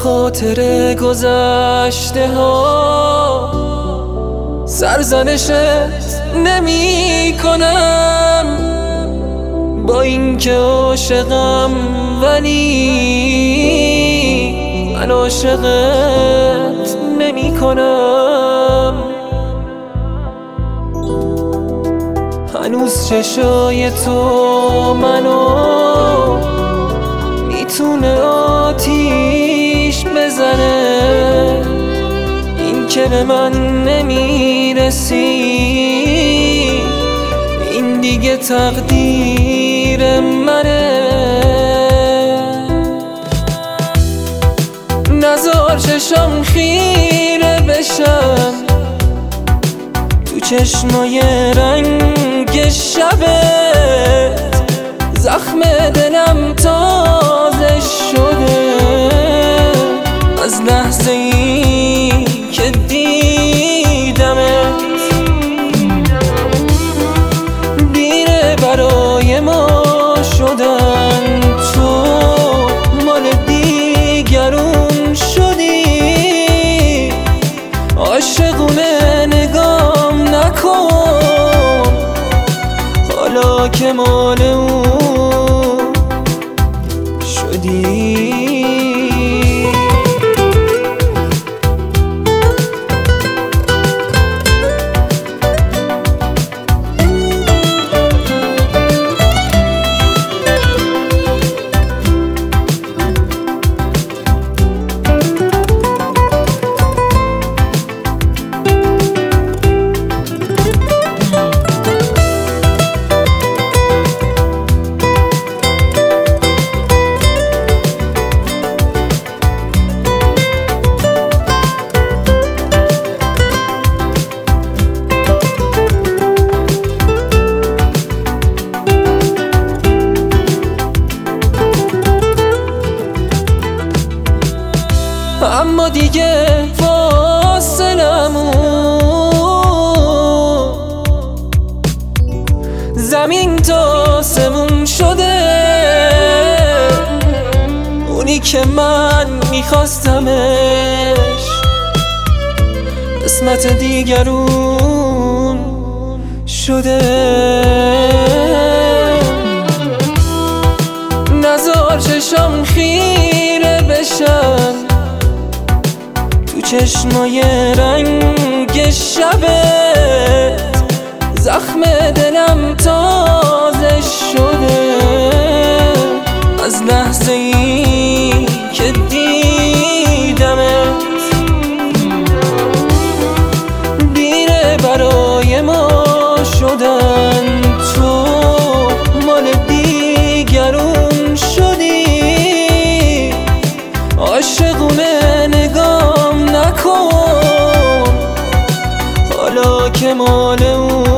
خاطر گذشته ها سرزنشت نمی کنم، با اینکه عاشقم ولی من عاشقت نمی کنم. هنوز چشای تو منو میتونه آتیش بزنه، این که به من نمیرسی این دیگه تقدیر منه. نذار چشم خیره بشم تو چشمای رنگ شبت، زخم دلم تازه شده از لحظه ای که دیدمت. دیره برای ما شدن، تو مال دیگرون شدی، عاشقونه نگام نکن حالا که مال اون شدی. اما دیگه فاصلمون زمین تا آسمون شده، اونی که من میخواستمش قسمت دیگرون شده. نذار چشم خیره بشم تو چشمای رنگ شبت، زخم دلم تازه شده از لحظه ای که دیدمت. دیره برای ما شدن، تو مال دیگرون شدی، عاشقونه نگام نکن حالا که مال اون